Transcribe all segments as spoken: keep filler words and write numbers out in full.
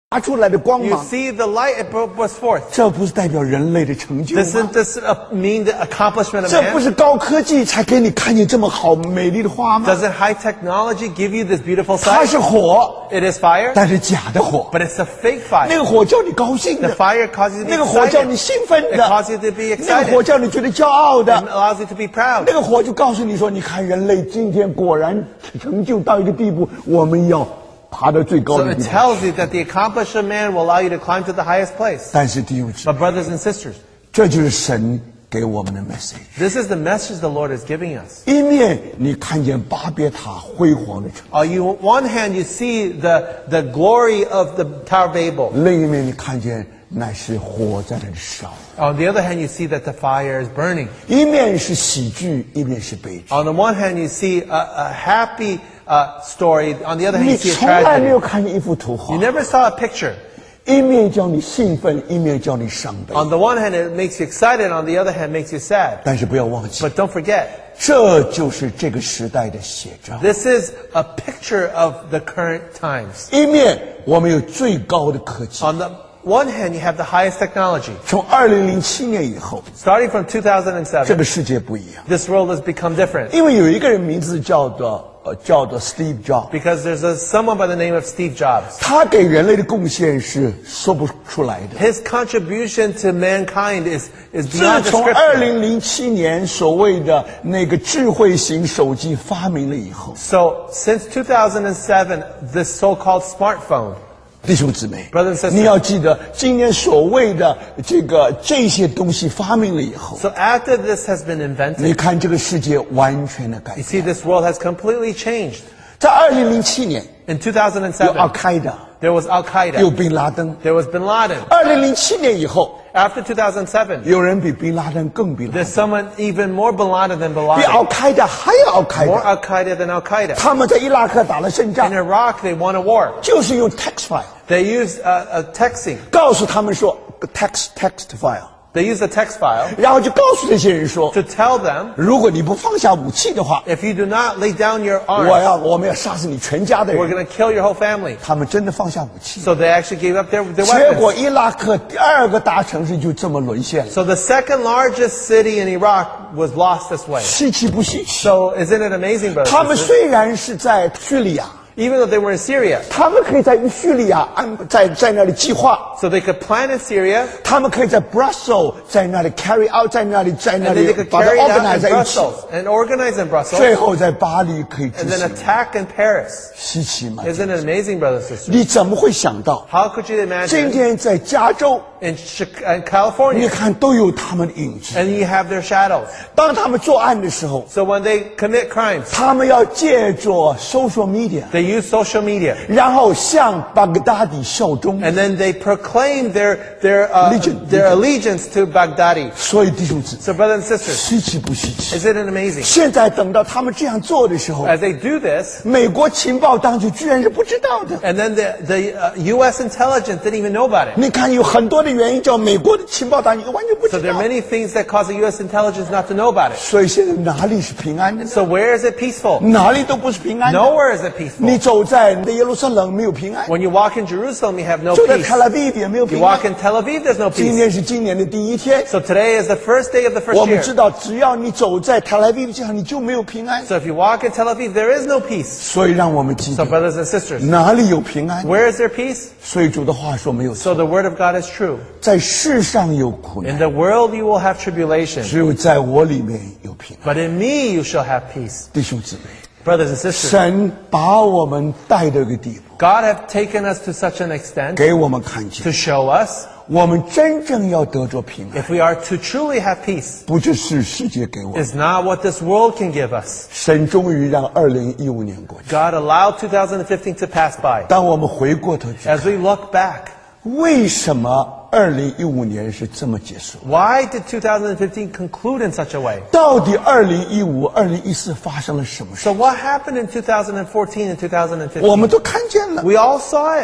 发出来的光 You 芒， see the light it was forth. 这不是代表人类的成就 Doesn't 吗？ this uh, mean the accomplishment of 这不 man? 是高科技才给你看见这么好美丽的花吗？ Doesn't high technology give you this beautiful 它 sight? 是火， It is fire, 但是假的火， but it's a fake 那 fire. 个火叫你高兴 The 的， fire causes you to 那 be 个火叫你 excited. 兴奋 It 的， causes you to be 那个火 excited. 叫你觉得骄傲 It 的， allows you to be proud. 那个火就告诉你说，你看人类今天果然成就到一个地步，我们要爬到最高 So 的 it 地方。 tells you that the accomplishment of man will allow you to climb to the highest place. 但是弟兄姊妹， But brothers and sisters, 这就是神给我们的 message。 this is the message the Lord is giving us. 一面你看见巴别塔辉煌的城， On you, one hand, you see the, the glory of the Tower of Babel. 另一面你看见乃是火在那里烧。 On the other hand, you see that the fire is burning. 一面是喜剧，一面是悲剧。 On the one hand, you see a, a happy uh, story. On the other hand, 你 you see a 从来没 tragedy. 有看见一幅图画 You，never saw a picture. 一面叫你兴奋，一面叫你伤悲。 On the one hand, it makes you excited. On the other hand, it makes you sad. 但是不要忘记， But don't forget, 这就是这个时代的写照。 this is a picture of the current times. 一面我们有最高的科技， On the one hand, you have the highest technology. 从二零零七年以后， Starting from two thousand 这 seven, 个世界不一样。 this world has become different. 因为有一个人名字叫做呃叫做 Steve Jobs， Because there's a, someone by the name of Steve Jobs. 他给人类的贡献是说不出来的。 His contribution to mankind is, is 自 beyond 从二 description. 零零七年所谓的那个智慧型手机发明了以后， So, since two thousand seven, this so-called smartphone, 弟兄姊妹 Brothers and sisters， 你要记得，今年所谓的这个这些东西发明了以后， so after this has been 你 invented, 看这个世界完全的改 you see 变。 this world has completely changed. 在二零零七年， In two thousand 有阿 seven, 开达， there was 有 Al Qaeda, 宾拉登。 there was Bin Laden. 二零零七年以后， After two thousand seven, 有人比宾拉登更宾拉 there's 登， someone even more Bin Laden than Bin 比阿 Laden, 开达还要阿开 more 达。 Al Qaeda than Al Qaeda. 他们在伊拉克打了胜 In 仗， Iraq, they won a war. 就是用 text file， They used uh, a texting. 告诉他们说 text text file， They used a text file 然后就告诉这些人说， to tell them, 如果你不放下武器的话， if you do not lay down your 我 arms, 要我们要杀死你全家的 we're 人。 going to kill your whole family. 他们真的放下武器， So they actually gave up their, their 结果 weapons. 伊拉克第二个大城市就这么沦陷了， So the second largest city in Iraq was lost this way. 稀奇不稀奇？ So isn't it amazing, brothers 他 and 们 sisters? 虽然是在叙利亚， Even though they were in Syria, 他们可以在叙利亚安在在那里计划， so they could plan in Syria, 他们可以在 Brussels 在那里 carry out 在那里在那 and then 里 they could 把它 carry it out organize in 在一起， Brussels and organize in Brussels, 最后在巴黎可以执 and then 行。 attack in Paris. 稀奇吗？ Isn't it amazing, brothers and sisters? 你怎么会想到 How could you 今 imagine 天在加州， in, Chi- in 你 California, 看都有他们的影子。 and you have their shadows? 当他们作案的时候， So when they commit crimes, 他们要借着 social media， they use social media, 然后向巴格达底效忠。 and then they proclaim their their uh, Allegiance. their allegiance to Baghdadi. 所以弟兄姊妹， So, brothers and sisters, 稀奇不稀奇？ isn't it amazing? 现在等到他们这样做的时候， As they do this, 美国情报当局居然是不知道的。 and then the the uh, U S intelligence didn't even know about it. 你看，有很多的原因叫美国的情报当局完全不 So 知 there 道 are。many things that cause the U S intelligence not to know about it. 所以现在哪里是平安的呢？ So where is it peaceful? 哪里都不是平安的。 Nowhere is it peaceful. 你走在耶路撒冷没有平安， When you walk in Jerusalem, you have no 走在 peace. 特拉维夫也没有 You 平安 walk。in Tel Aviv, there's no 今 peace. 天是今年的第一天， So today is the first day of the 我 first 们 year. 知道，只要你走在特拉维夫街上，你就没有平安。 So if you walk in Tel Aviv, there is no peace. 所以让我们记 So 得， brothers and sisters, 哪里有平安？ where is there peace? 所以主的话说没有错， So the word of God is true. 在世上有苦 In 难， the world you will have tribulation, 只有在我里面有平安。 but in me you shall have peace. 弟兄姊妹， Brothers and sisters, 神把我们带到一个地步， God have taken us to such an extent 给我们看见， to show us 我们真正要得着平安， if we are to truly have peace, 不只是世界给我们。 is not what this world can give us. 神终于让二零一五年过去， God allowed two thousand fifteen to pass by. 当我们回过头去， As we look back, 为什么二零一五年是这么结束？ why did two thousand fifteen conclude in such a way? 到底二零一五、二零一四发生了什么事？ So what happened in two thousand fourteen and two thousand 我 fifteen? 们都看见了， We all saw it.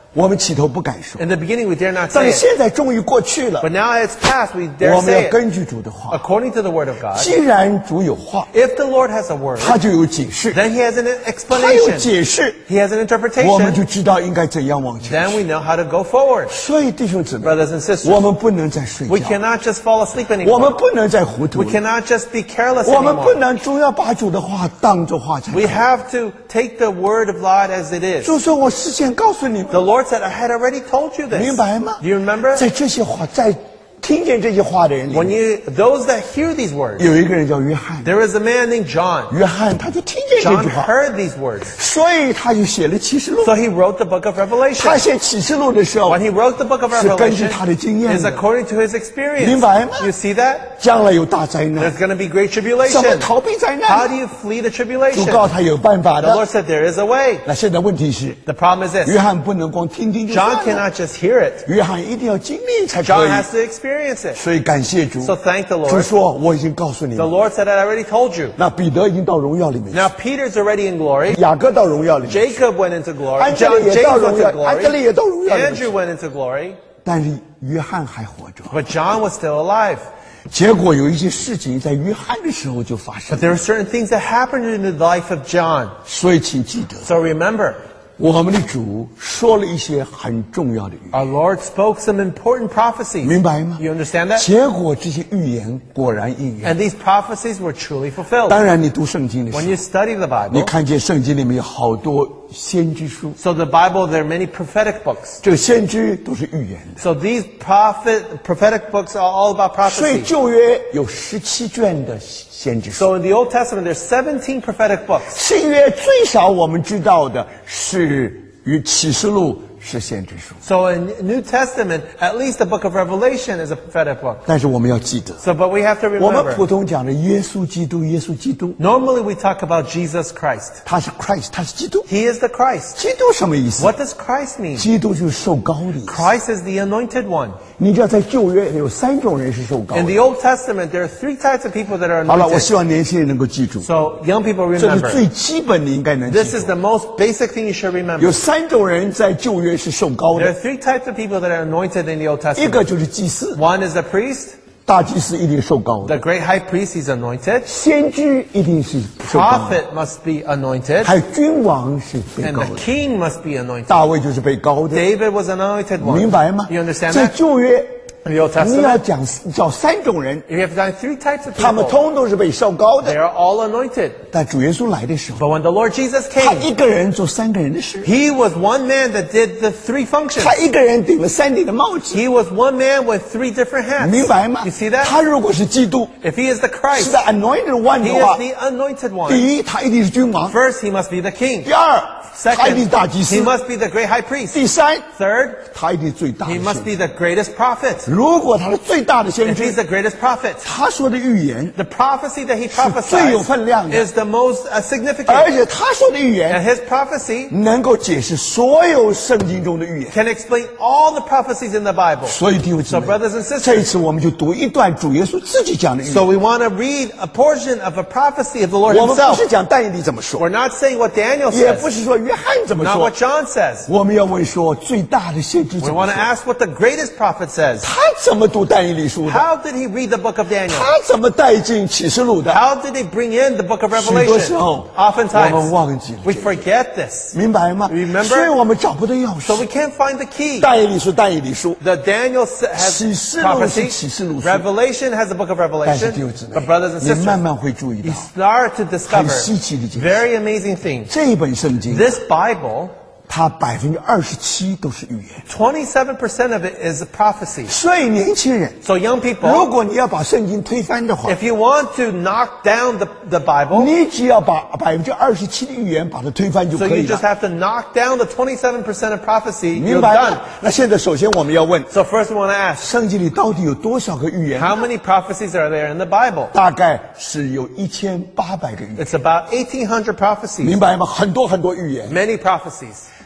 我们起头不敢说， In the beginning, we dare not 但 say 是 it. 现在终于过去了。 But now it's past, we dare 我们 say 要 it. 根据主的话， According to the word of God, 既然主有话， if the Lord has a word, 他就有解释， then he has an 他有 explanation. 解释， He has an 我们就 interpretation. 知道应该怎样往前 Then we know how to go forward. 所以弟兄姊妹， Brothers and sisters, 我们不能再睡 we 觉， cannot just fall asleep 我们 anymore. 不能再糊涂 We，cannot just be careless 我们不 anymore. 能主要把主的话当作话才 We 看。 have to take the word of God as it is. 就说我事先告诉你们， The Lord said, I had already told you this. 明白吗？ Do you remember? 在这些话，在听见这些话的人里 When 面， you, those that hear these words, 有一个人叫约翰， there is a man named John. 约翰他就听见这 John 句话， heard these words. 所以他就写了启示录。 So he wrote the book of 他 Revelation. 写启示录的时候 When，he wrote the book of 是根据 Revelation, 他的经验 is 的， according to his experience. 明白吗？ You see that? 将来有大灾难 There's，going to be great 怎么 tribulation. 逃避灾 How 难 do？you flee the 主 tribulation? 告他有办法 The Lord 的。 said there is a way. 那现在问题是， The problem is 约 this. 翰不能光听听就 John 算了， cannot just hear it. 约翰一定要经历才可 John 以。 has to experience it. 所以感谢主， So thank the 主 Lord. 说我已经告诉你 The 们。 Lord said, I already told you. 那彼得已经到荣耀里面去， Now Peter's already in glory. 雅各到荣耀里面去， Jacob went into glory. 安德 John, 烈也到 James 荣 went 耀 to， 安德烈 glory. 也到荣耀里面去 Andrew went into glory. 但是约翰还活着。 But John was still alive. 结果有一些事情在约翰的时候就发生 But，there are certain things that happened in the life of John. 所以请记得， So remember, 我们的主说了一些很重要的语言， our Lord spoke some important prophecies. 明白吗？ You understand that? 结果这些预言果然应验。 And these prophecies were truly fulfilled. 当然，你读圣经的 When 时 you 候， study the 你 Bible, 看见圣经里面有好多先知书， so the Bible, there are many prophetic books. 这个先知都是预言的。 So these prophet, prophetic books are all about 所以 prophecy. 旧约有十七卷的先知书， So in the Old Testament, there's seventeen prophetic books. 新约最少我们知道的是与启示录是先知书， So in New Testament, at least the book of Revelation is a prophetic book. 但是我们要记得， So, but we have to 我们普 remember, 通讲的耶稣基督，耶稣基督， normally we talk about Jesus Christ. 他是 Christ，他是基督。 He is the Christ. 基督什么意思？ What does Christ mean? 基督就是受膏的意思。 Christ is the anointed one. 你知道在旧约有三种人是受膏 In 的。 the Old Testament, there are three types of people that are 好了，我 anointed. 希望年轻人能够记住， So young people 这是 remember. 最基本你应该能记 This 住 is。the most basic thing you should 有 remember. 三种人在旧约是受膏 There are 的， three types of people that are anointed in the Old 一个 Testament. 就是祭司， One is the priest. 大祭司一定受膏的； The great high priest, he's anointed. 先知一定是受膏的； Prophet must be anointed. 还有君王是被 And 膏 the 的。 king must be anointed. 大卫就是被膏的， David was an anointed 明 one. 白吗 You？understand 在 that? 旧约， In the Old 你要 Testament, 讲叫三种人， you have done three types of 他们 people. 通都是被受膏 They 的。 are all anointed. 但主耶稣来的时候， But when the Lord Jesus 他 came, 一个人做三个人的事， he was one man that did the three functions. 他一个人顶了三顶的帽子， He was one man with three different hats. 明白吗 You see that? 他如果是基督， If he is the 是 Christ, 在 anointed one he 的话 is，the anointed one. 第一，他一定是君王； First, he must be the king. 第二，他一定 Second, 是大祭 he 司； must be the great high priest. 第三， Third, 他一定是最大的 he 先 must 知。 be the greatest prophet. 如果他是最大的先 If he's 知， the greatest prophet, 他说的预言， the prophecy that he 最有分量 prophesied 的。 is the most uh, 而 significant. 且他说的预 And 言 his prophecy 能够解释所有圣经中的预言。 can explain all the prophecies in the Bible. 所以弟兄姊 So 妹， brothers and 这一 sisters, 次我们就读一段主耶稣自己讲的预 so 言。 we want to read a portion of a prophecy of the Lord 我们不 himself. 是讲但以理怎么说， We're not saying what Daniel 也不 says, 是说约翰怎么 not 说 what，John says. 我们要问说最大的先知 We 怎么 want to 说， ask what the greatest prophet says. 他怎么读但以理书的， How did he read the book of Daniel? 他怎么带进启示录的， How did he bring in the book of 许多时 Revelation? 候我们 Oftentimes, 忘记了 we forget this. 明白吗？ Remember？ 所以我们找不到钥 So 匙。 we can't find the key. 但以理书，但以理书， The Daniel s- has 启示录是 prophecy. 启示录书， Revelation has the book of 但是 Revelation. 弟兄姊妹 But brothers and， 你慢 sisters, 慢会注意 you 到 start to discover 很稀奇的件事。 very amazing things. 这一本圣经， This Bible, 它百分之二十七都是预言。 twenty-seven percent of it is prophecy. 所以年轻人， So young 如 people, 果你要把圣经推翻的话， if you want to knock down the, the Bible, 你只要把百分之二十七的预言把它推翻就 so 可 you 以 just 了。 have to knock down the twenty-seven percent of prophecy, 明 you're 白 done. 吗？那现在首先我们要问， So first we want to ask, 圣经里到底有多少个预言？ how many prophecies are there in the Bible? 大概是有一千八百个预言， It's about eighteen hundred prophecies. 明白吗？很多很多预言。 Many prophecies.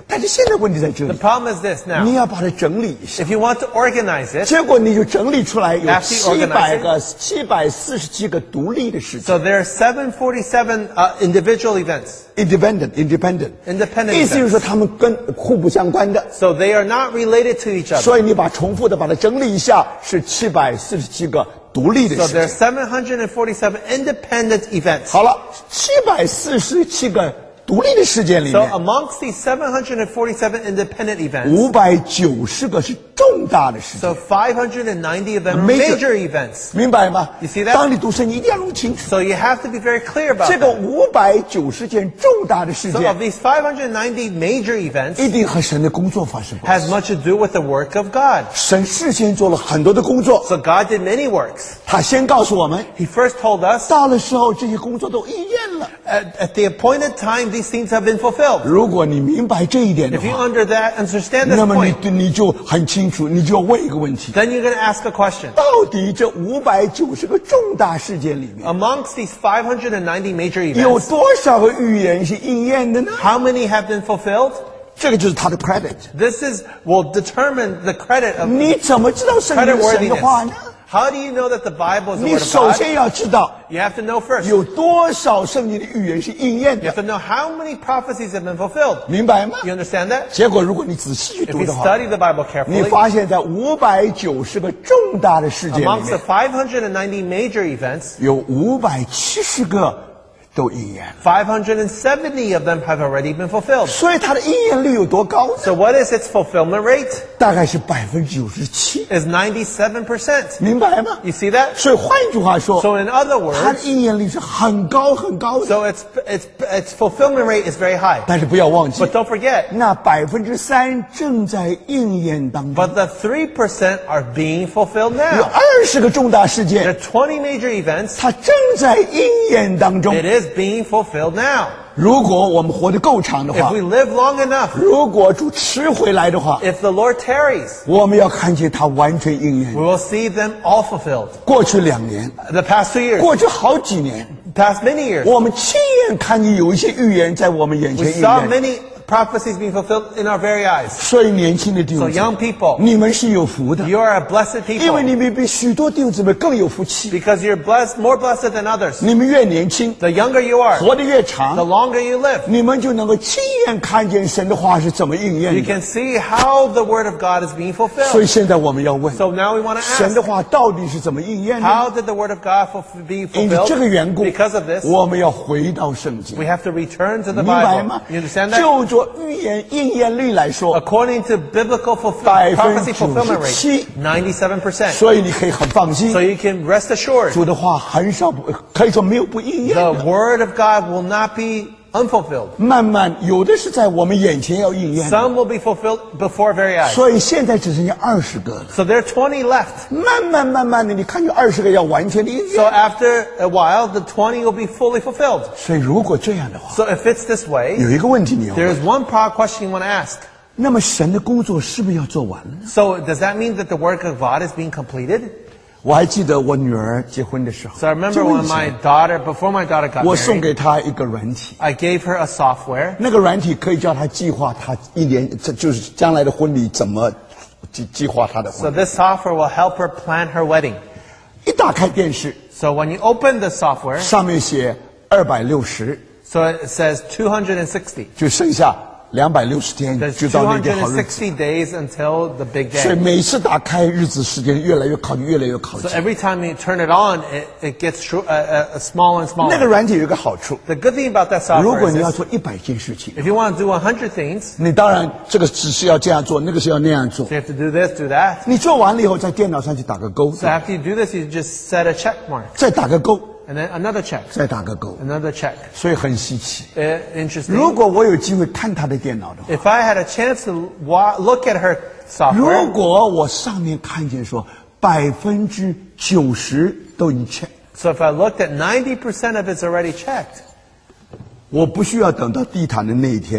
但是现在问题在这 The 里， problem is this 你 now. 要把它整理一下， If you want to organize it, 结果你就整理出来有 After you 七百 organize 个、七百四十七个独立的事件 so there are seven hundred forty-seven uh, individual events. ，independent independent Independent 意思就是说 events. 他们跟互不相关的， So they are not related to each other. 所以你把重复的把它整理一下，是七百四十七个独立的 So 事 there are 件。 seven hundred forty-seven independent events. 好了，七百四十七个独立的事件里 So 面， amongst these seven hundred forty-seven independent events, 五百九十个是重大的事件， so five hundred ninety of them are Major. major events. 明白吗 You see that? 当你读圣经一定要弄清楚， So you have to be very clear about 这个 that. 五百九十件重大的事 So 件 of，these five hundred ninety major events 一定和神的工作发生关 has 系。 much to do with the work of God. 神事先做了很多的工作， So God did many works. 他先告诉我们， He first told us 到了时候这些工作都应验了。 at, at the appointed time these things have been fulfilled. 如果你明白这一点的 If you 话， under that understand this 那么 point, 你你就很清楚，你就要问一个问题： then you're going to ask a question. 到底这五百九十个重大事件里面， Amongst these five hundred ninety major 有 events, 多少个预言是应验的呢？ how many have been fulfilled? 这个就是他的 credit。 This is will determine the credit of 你怎么知道圣经 credit 是神的话呢？ worthiness. How do you know that the Bible is the 你 word of 首 God? 先要知道 You have to know first. 有多少圣经的预言是应验 You have 的， to know how many prophecies have been fulfilled. 明白吗？ You understand that? 结果如果你仔细去 If 读 you 的话， study the Bible 你 carefully, 发现在五百九十个重大的事件里 amongst the 面， five hundred ninety major events, 有五百七十个都应验了。 five hundred seventy of them have already been fulfilled. 所以它的应验率有多高呢？ So what is its fulfillment rate? 大概是百分之九十七， Is ninety-seven percent. 明白吗？ You see that? 所以换句话说， So in other 它的 words, 应验率是很高很高的。 so its its its fulfillment rate is very high. 但是不要忘记 But，don't forget, 那百分之三正在应验当中。 but the three percent are being fulfilled 有 now. 二十个重大事 There 件 are，twenty major events. 它正在应验当中 It。is being fulfilled now. 如果我们活得够长的 If 话， we live long enough, 如果主迟回来的话， if the Lord tarries, 我们要看见它完全应 we 验。 will see them all fulfilled. 过去两年， The past two years, 过去好几年， past many years, 我们亲眼看见有一些预言在我们眼 we 前应 saw 验。 many prophecies being fulfilled in our very eyes. 所以年轻的弟 So 兄姊 young 妹， people, 你们是有福的， you are a blessed 因为 people 你们比许多弟兄姊妹更有福气。 because you're blessed, more blessed than others. 你们越年轻， The younger you are, 活得越 the 长， longer you live. 你们就能够亲眼看见神的话是怎么应 You 验的。 can see how the word of God is being 所以 fulfilled. 现在我们要问， So now we want to 神的 ask, 话到底是怎么应验的？ how did the word of God fulf- be 因为 fulfilled? 这个缘故 Because of this, 我们要回到圣经， we have to return to the 明白 Bible. 吗 You understand that? 就做预言应验率来说， According to biblical fulfill- 百分之 prophecy fulfillment 九十七 rate, ninety-seven percent. 所以你可以很放心 So，you can rest assured 主的话很少不可以说没有不应验 the 的。 word of God will not be unfulfilled. 慢慢有的是在我们眼前要应验的， Some will be fulfilled before our very eyes. 所以现在只剩下二十个了。 So there are twenty left. 慢慢慢慢的，你看有二十个要完全的应 So 验。 after a while, the twenty will be fully fulfilled. 所以如果这样的话， So if it's this way, 有一个问题你要 there 问： is one pro- question you want to ask. 那么神的工作是不是要做完了呢？ So does that mean that the work of God is being completed? 我还记得我女儿结婚的时候， So I remember 就 when 以 my 前 daughter, before my daughter got 我送 married, 给她一个软体， I gave her a software. 那个软体可以叫她计划她一年，这就是将来的婚礼怎么计计划她的 So 婚礼。 this software will help her plan her wedding. 一打开电视， So when you open the software, 上面写二百六十， so it says two hundred sixty. 就剩下两百六十天 There's 就到那个好日子。 two hundred sixty days until the big 所以 day. 每次打开日子时间越来越靠近，越来越靠 So 近。 every time you turn it on, it, it gets shro- uh, uh, smaller and 那个 smaller. 软体有一个好处， The good thing about that 如 software 果 is 你要 this. 做一百件事情， If you want to do one hundred things, 你当然这个只是要这样做，那个是要那样做 so。you have to do this, do that. 你做完了以后，在电脑上去打个勾， So after you do this, you just set a check mark, 再打个勾， and then another check, 再打个勾， another check. 所以很稀奇。 Uh, interesting. 如果我有机会看他的电脑的话， If I had a chance to wa- look at her 如 software, 果我上面看见说百分之九十都已经 check， so if I looked at ninety percent of it's already checked, 我不需要等到地毯的那一天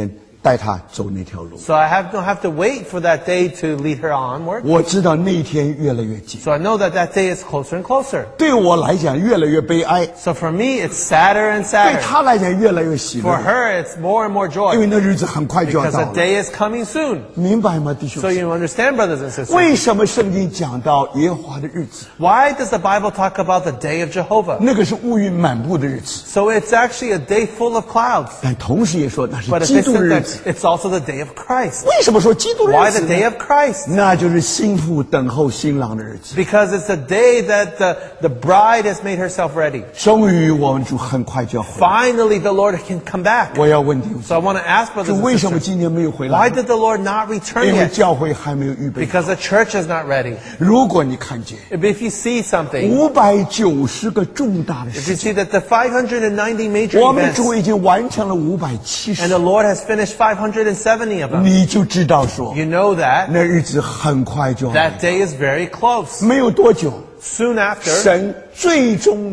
带她走那条路。 So I have, don't have to wait for that day to lead her onward. 我知道那一天越来越近， So I know that that day is closer and closer. 对我来讲越来越悲哀， So for me, it's sadder and 对 sadder. 她来讲越来越喜 For 乐， her, it's more and more 因为 joy. 那日子很快就要 Because 到 the 了， day is coming soon. 明白吗，弟兄 So 姊妹？ you understand, brothers and sisters. 为什么圣经讲到耶和华的日子？ Why does the Bible talk about the day of Jehovah? 那个是乌云满布的日子， So it's actually a day full of clouds. 但同时也说那是 But it 基 is 督的 said 日 that 子。 it's also the day of Christ. 为什么说基督的 Why 日子 the 呢？ day of Christ? 那就是新妇等候新郎的日子。 Because it's the day that the, the bride has made herself ready. 终于我们主很快就要回来。 Finally, the Lord can come back. 我要问弟兄姊 So I 妹， want to ask brothers 主 and 为什么 sisters, 今年没有回 why 来？ did the Lord not return 因为 yet? 教会还没有预备。 Because the church is not ready. 如果你看见 If you see something, 五百九十个重大的 if 事 you 情， see that the five hundred ninety major 我们的 events, 主已经完成了五百七 and 十， the Lord has finished five hundred seventy of them, 你就知道说， you know that 那日子很快就要来 that day is very close. 没有多久， Soon after, 神最终